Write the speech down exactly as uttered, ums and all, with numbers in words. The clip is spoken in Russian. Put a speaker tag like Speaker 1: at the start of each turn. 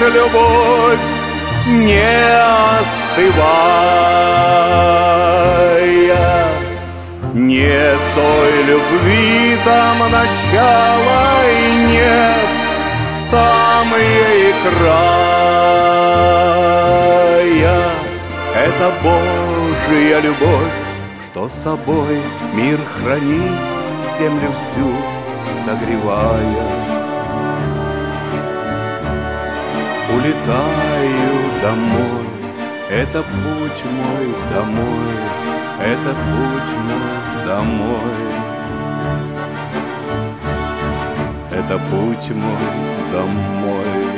Speaker 1: любовь, не остывая. Нет той любви там начала и нет там ей края. Это Божья любовь, что собой мир хранит, землю всю согревая. Улетаю домой, это путь мой домой, это путь мой домой, это путь мой домой.